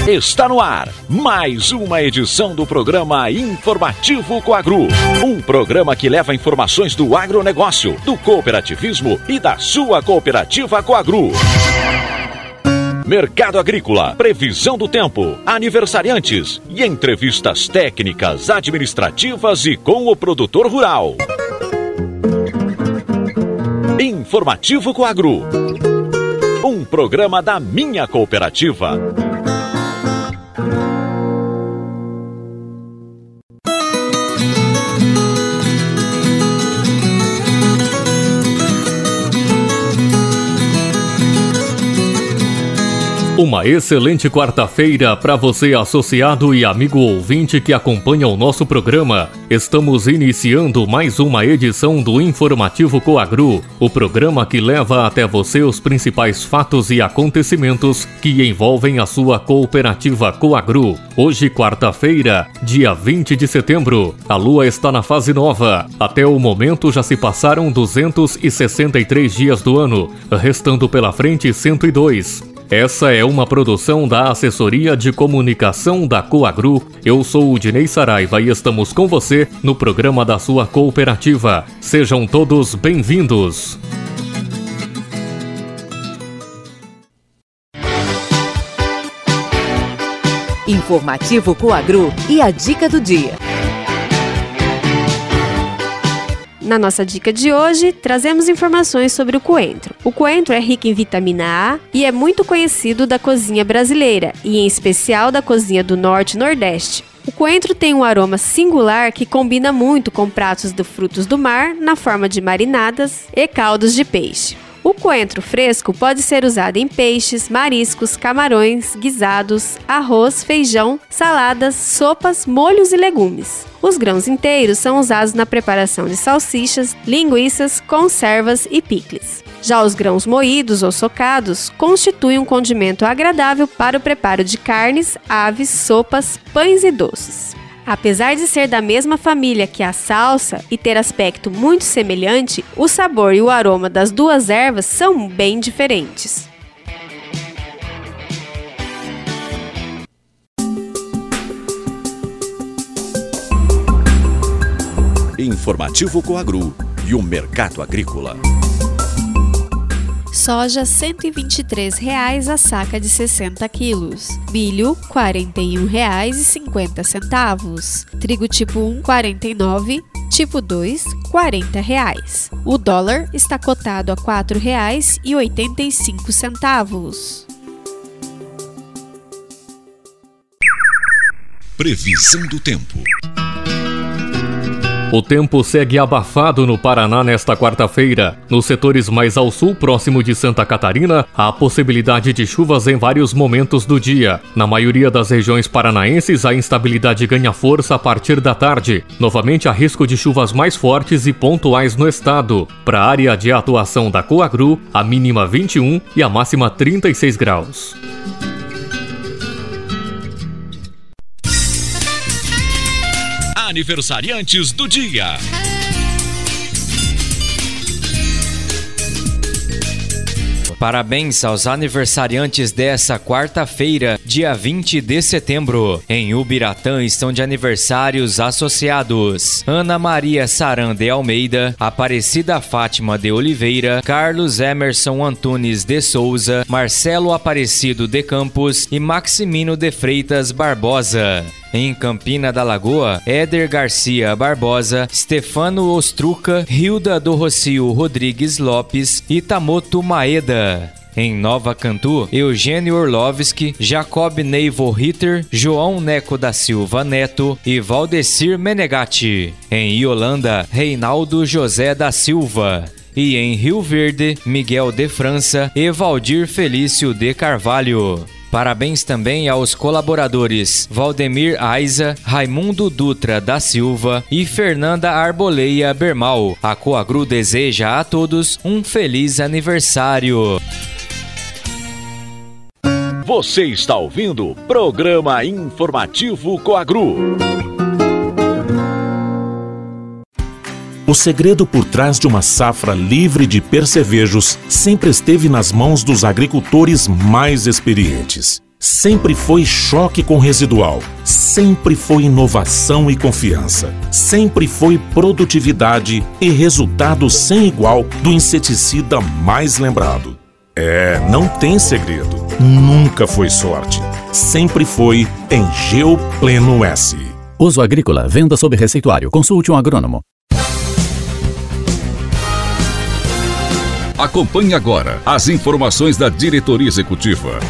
Está no ar mais uma edição do programa Informativo Coagro. Um programa que leva informações do agronegócio, do cooperativismo e da sua cooperativa Coagro. Mercado agrícola, previsão do tempo, aniversariantes e entrevistas técnicas, administrativas e com o produtor rural. Informativo Coagro. Um programa da minha cooperativa. Uma excelente quarta-feira para você, associado e amigo ouvinte que acompanha o nosso programa. Estamos iniciando mais uma edição do Informativo Coagro, o programa que leva até você os principais fatos e acontecimentos que envolvem a sua cooperativa Coagro. Hoje, quarta-feira, dia 20 de setembro, a lua está na fase nova. Até o momento já se passaram 263 dias do ano, restando pela frente 102. Essa é uma produção da Assessoria de Comunicação da Coagro. Eu sou o Dinei Saraiva e estamos com você no programa da sua cooperativa. Sejam todos bem-vindos. Informativo Coagro e a dica do dia. Na nossa dica de hoje, trazemos informações sobre o coentro. O coentro é rico em vitamina A e é muito conhecido da cozinha brasileira, e em especial da cozinha do Norte e Nordeste. O coentro tem um aroma singular que combina muito com pratos de frutos do mar, na forma de marinadas e caldos de peixe. O coentro fresco pode ser usado em peixes, mariscos, camarões, guisados, arroz, feijão, saladas, sopas, molhos e legumes. Os grãos inteiros são usados na preparação de salsichas, linguiças, conservas e picles. Já os grãos moídos ou socados constituem um condimento agradável para o preparo de carnes, aves, sopas, pães e doces. Apesar de ser da mesma família que a salsa e ter aspecto muito semelhante, o sabor e o aroma das duas ervas são bem diferentes. Informativo Coagro e o mercado agrícola. Soja R$ 123,00 a saca de 60 quilos. Milho R$ 41,50. Trigo tipo 1, R$ 49,00. Tipo 2, R$ 40,00. O dólar está cotado a R$ 4,85. Previsão do tempo. O tempo segue abafado no Paraná nesta quarta-feira. Nos setores mais ao sul, próximo de Santa Catarina, há possibilidade de chuvas em vários momentos do dia. Na maioria das regiões paranaenses, a instabilidade ganha força a partir da tarde. Novamente, há risco de chuvas mais fortes e pontuais no estado. Para a área de atuação da Coagro, a mínima 21 e a máxima 36 graus. Aniversariantes do dia. Parabéns aos aniversariantes dessa quarta-feira, dia 20 de setembro. Em Ubiratã estão de aniversários associados: Ana Maria Saran de Almeida, Aparecida Fátima de Oliveira, Carlos Emerson Antunes de Souza, Marcelo Aparecido de Campos e Maximino de Freitas Barbosa. Em Campina da Lagoa, Éder Garcia Barbosa, Stefano Ostruca, Hilda do Rocio Rodrigues Lopes e Tamoto Maeda. Em Nova Cantu, Eugênio Orlovski, Jacob Neivo Ritter, João Neco da Silva Neto e Valdecir Menegatti. Em Iolanda, Reinaldo José da Silva. E em Rio Verde, Miguel de França e Valdir Felício de Carvalho. Parabéns também aos colaboradores Valdemir Aiza, Raimundo Dutra da Silva e Fernanda Arboleia Bermal. A Coagro deseja a todos um feliz aniversário. Você está ouvindo o programa Informativo Coagro. O segredo por trás de uma safra livre de percevejos sempre esteve nas mãos dos agricultores mais experientes. Sempre foi choque com residual. Sempre foi inovação e confiança. Sempre foi produtividade e resultado sem igual do inseticida mais lembrado. Não tem segredo. Nunca foi sorte. Sempre foi Engeu Pleno S. Uso agrícola, venda sob receituário. Consulte um agrônomo. Acompanhe agora as informações da diretoria executiva.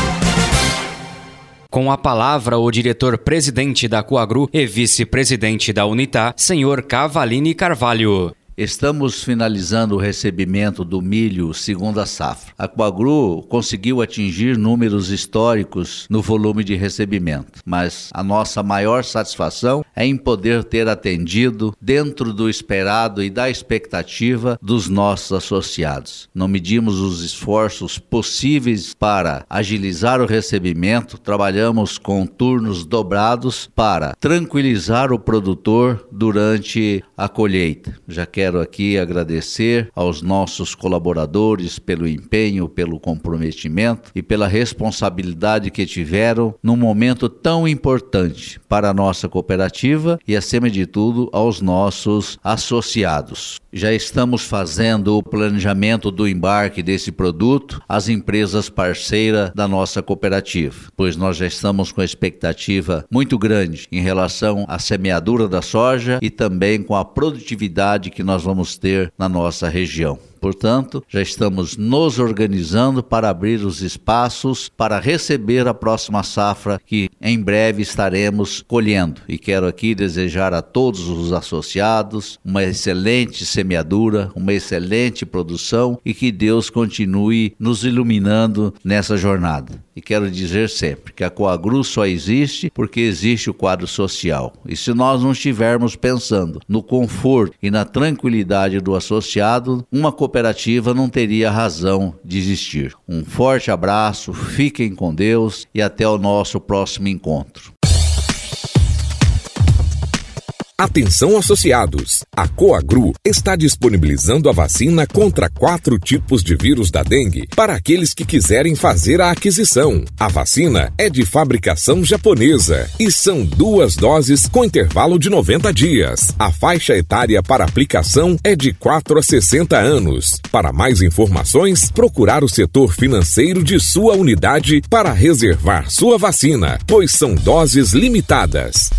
Com a palavra, o diretor-presidente da Coagru e vice-presidente da Unitá, senhor Cavalini Carvalho. Estamos finalizando o recebimento do milho segunda safra. A Coagru conseguiu atingir números históricos no volume de recebimento, mas a nossa maior satisfação é em poder ter atendido dentro do esperado e da expectativa dos nossos associados. Não medimos os esforços possíveis para agilizar o recebimento, trabalhamos com turnos dobrados para tranquilizar o produtor durante a colheita. Já quero aqui agradecer aos nossos colaboradores pelo empenho, pelo comprometimento e pela responsabilidade que tiveram num momento tão importante para a nossa cooperativa e, acima de tudo, aos nossos associados. Já estamos fazendo o planejamento do embarque desse produto às empresas parceiras da nossa cooperativa, pois nós já estamos com a expectativa muito grande em relação à semeadura da soja e também com a produtividade que nós vamos ter na nossa região. Portanto, já estamos nos organizando para abrir os espaços para receber a próxima safra que em breve estaremos colhendo. E quero aqui desejar a todos os associados uma excelente semeadura, uma excelente produção e que Deus continue nos iluminando nessa jornada. E quero dizer sempre que a Coagru só existe porque existe o quadro social. E se nós não estivermos pensando no conforto e na tranquilidade do associado, uma cooperativa não teria razão de existir. Um forte abraço, fiquem com Deus e até o nosso próximo encontro. Atenção associados, a Coagru está disponibilizando a vacina contra 4 tipos de vírus da dengue para aqueles que quiserem fazer a aquisição. A vacina é de fabricação japonesa e são 2 doses com intervalo de 90 dias. A faixa etária para aplicação é de 4 a 60 anos. Para mais informações, procurar o setor financeiro de sua unidade para reservar sua vacina, pois são doses limitadas.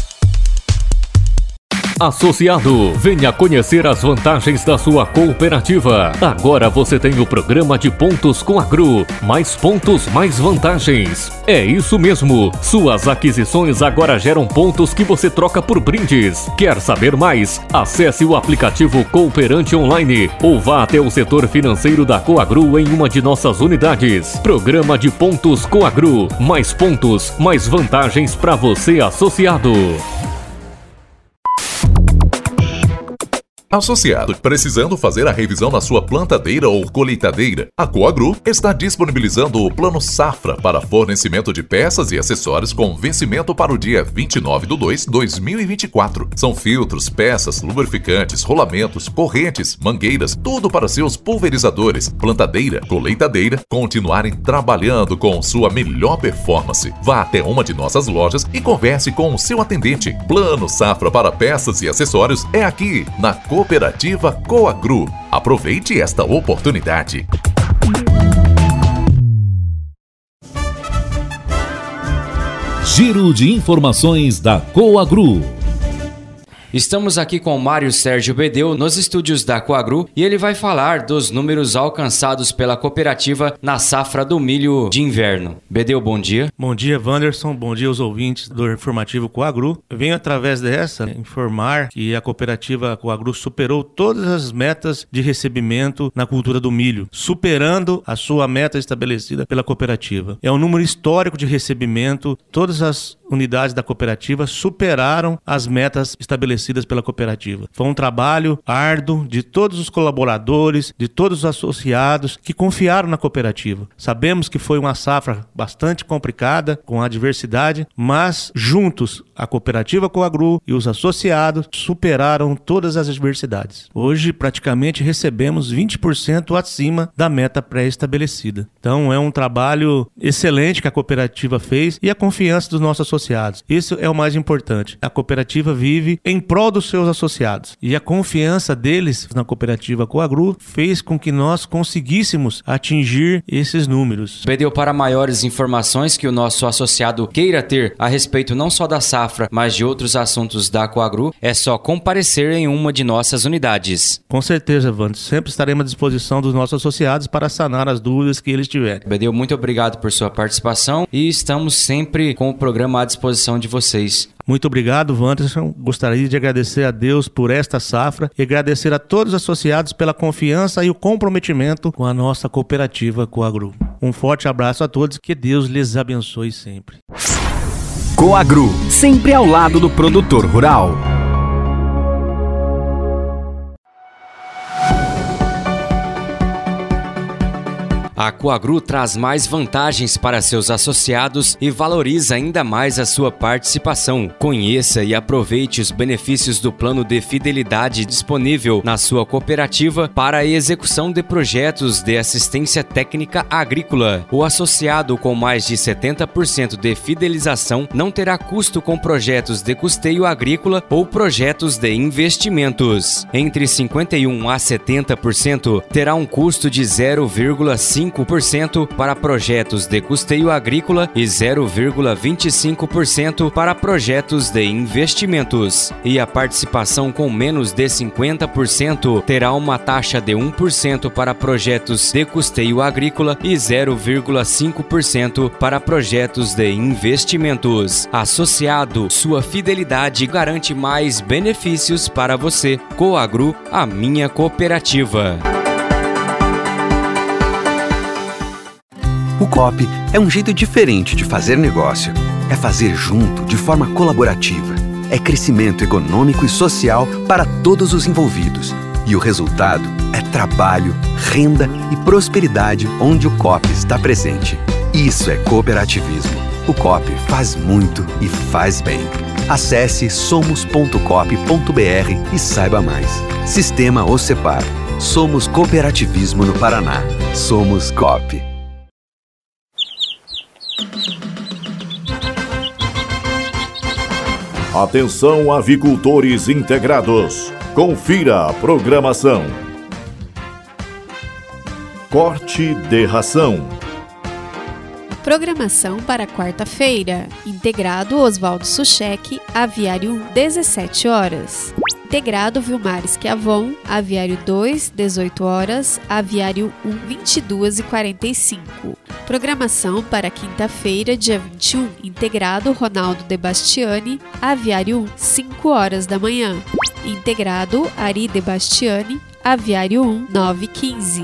Associado, venha conhecer as vantagens da sua cooperativa. Agora você tem o programa de pontos Coagru. Mais pontos, mais vantagens. É isso mesmo. Suas aquisições agora geram pontos que você troca por brindes. Quer saber mais? Acesse o aplicativo Cooperante Online ou vá até o setor financeiro da Coagru em uma de nossas unidades. Programa de pontos Coagru. Mais pontos, mais vantagens para você, associado. Associado, precisando fazer a revisão na sua plantadeira ou colheitadeira, a Coagru está disponibilizando o Plano Safra para fornecimento de peças e acessórios com vencimento para o dia 29/2/2024. São filtros, peças, lubrificantes, rolamentos, correntes, mangueiras, tudo para seus pulverizadores, plantadeira, colheitadeira, continuarem trabalhando com sua melhor performance. Vá até uma de nossas lojas e converse com o seu atendente. Plano Safra para peças e acessórios é aqui, na Cooperativa Coagru. Aproveite esta oportunidade. Giro de informações da Coagru. Estamos aqui com o Mário Sérgio Bedeu nos estúdios da Coagru e ele vai falar dos números alcançados pela cooperativa na safra do milho de inverno. Bedeu, bom dia. Bom dia, Wanderson. Bom dia aos ouvintes do informativo Coagru. Eu venho através dessa informar que a cooperativa Coagru superou todas as metas de recebimento na cultura do milho, superando a sua meta estabelecida pela cooperativa. É um número histórico de recebimento. Todas as unidades da cooperativa superaram as metas estabelecidas pela cooperativa. Foi um trabalho árduo de todos os colaboradores, de todos os associados que confiaram na cooperativa. Sabemos que foi uma safra bastante complicada, com adversidade, mas juntos a cooperativa Coagru e os associados superaram todas as adversidades. Hoje praticamente recebemos 20% acima da meta pré-estabelecida. Então é um trabalho excelente que a cooperativa fez e a confiança dos nossos associados. Isso é o mais importante. A cooperativa vive em prol dos seus associados e a confiança deles na cooperativa Coagru fez com que nós conseguíssemos atingir esses números. Pediu para maiores informações que o nosso associado queira ter a respeito não só da safra, mas de outros assuntos da Coagru, é só comparecer em uma de nossas unidades. Com certeza, Wander. Sempre estaremos à disposição dos nossos associados para sanar as dúvidas que eles tiverem. Bedeu, muito obrigado por sua participação e estamos sempre com o programa à disposição de vocês. Muito obrigado, Wanderson. Gostaria de agradecer a Deus por esta safra e agradecer a todos os associados pela confiança e o comprometimento com a nossa cooperativa Coagru. Um forte abraço a todos, que Deus lhes abençoe sempre. Coagru, sempre ao lado do produtor rural. A Coagru traz mais vantagens para seus associados e valoriza ainda mais a sua participação. Conheça e aproveite os benefícios do plano de fidelidade disponível na sua cooperativa para a execução de projetos de assistência técnica agrícola. O associado com mais de 70% de fidelização não terá custo com projetos de custeio agrícola ou projetos de investimentos. Entre 51% a 70% terá um custo de 0,5% para projetos de custeio agrícola e 0,25% para projetos de investimentos. E a participação com menos de 50% terá uma taxa de 1% para projetos de custeio agrícola e 0,5% para projetos de investimentos. Associado, sua fidelidade garante mais benefícios para você. Coagru, a minha cooperativa. O COP é um jeito diferente de fazer negócio. É fazer junto, de forma colaborativa. É crescimento econômico e social para todos os envolvidos. E o resultado é trabalho, renda e prosperidade onde o COP está presente. Isso é cooperativismo. O COP faz muito e faz bem. Acesse somos.cop.br e saiba mais. Sistema OCEPAR. Somos cooperativismo no Paraná. Somos COP. Atenção, avicultores integrados. Confira a programação. Corte de ração. Programação para quarta-feira. Integrado Oswaldo Suchek, Aviário 1, 17 horas. Integrado Vilmares Chiavon, Aviário 2, 18 horas, Aviário 1, 22h45. Programação para quinta-feira, dia 21, integrado Ronaldo De Bastiani, Aviário 1, 5 horas da manhã. Integrado Ari De Bastiani, Aviário 1, 9h15.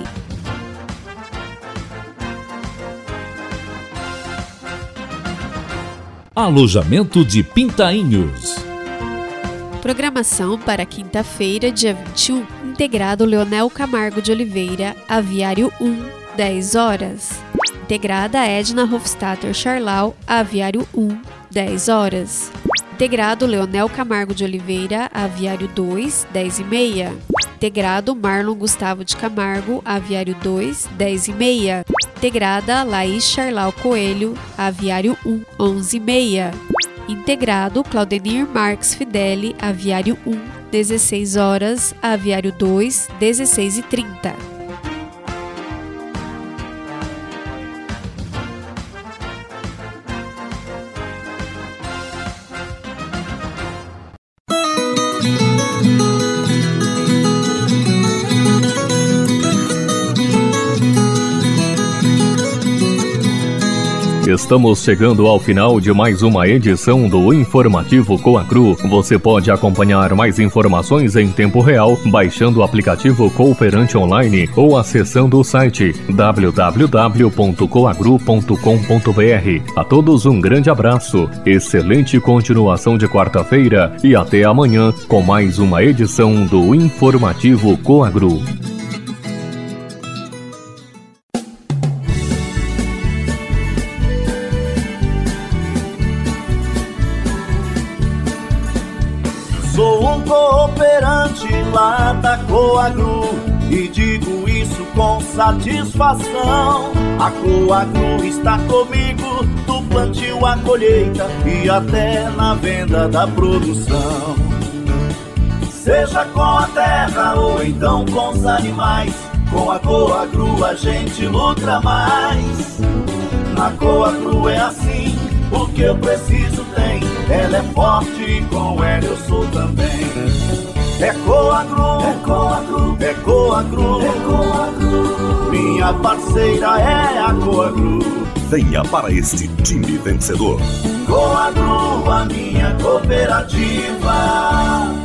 Alojamento de Pintainhos. Programação para quinta-feira, dia 21, integrado Leonel Camargo de Oliveira, Aviário 1, 10 horas. Integrada Edna Hofstadter Charlau, Aviário 1, 10 horas. Integrado Leonel Camargo de Oliveira, Aviário 2, 10h30. Integrado Marlon Gustavo de Camargo, Aviário 2, 10h30. Integrada Laís Charlau Coelho, Aviário 1, 11h30. Integrado Claudenir Marques Fideli, Aviário 1, 16 horas, Aviário 2, 16h30. Estamos chegando ao final de mais uma edição do Informativo Coagru. Você pode acompanhar mais informações em tempo real baixando o aplicativo Cooperante Online ou acessando o site www.coagru.com.br. A todos um grande abraço, excelente continuação de quarta-feira e até amanhã com mais uma edição do Informativo Coagru. Sou um cooperante lá da Coagru e digo isso com satisfação. A Coagru está comigo do plantio à colheita e até na venda da produção. Seja com a terra ou então com os animais, com a Coagru a gente lucra mais. Na Coagru é assim, o que eu preciso tem. Ela é forte e com ela eu sou também. É Coagru, é Coagru, é Coagru, é Coagru. Minha parceira é a Coagru. Venha para este time vencedor. Coagru, a minha cooperativa.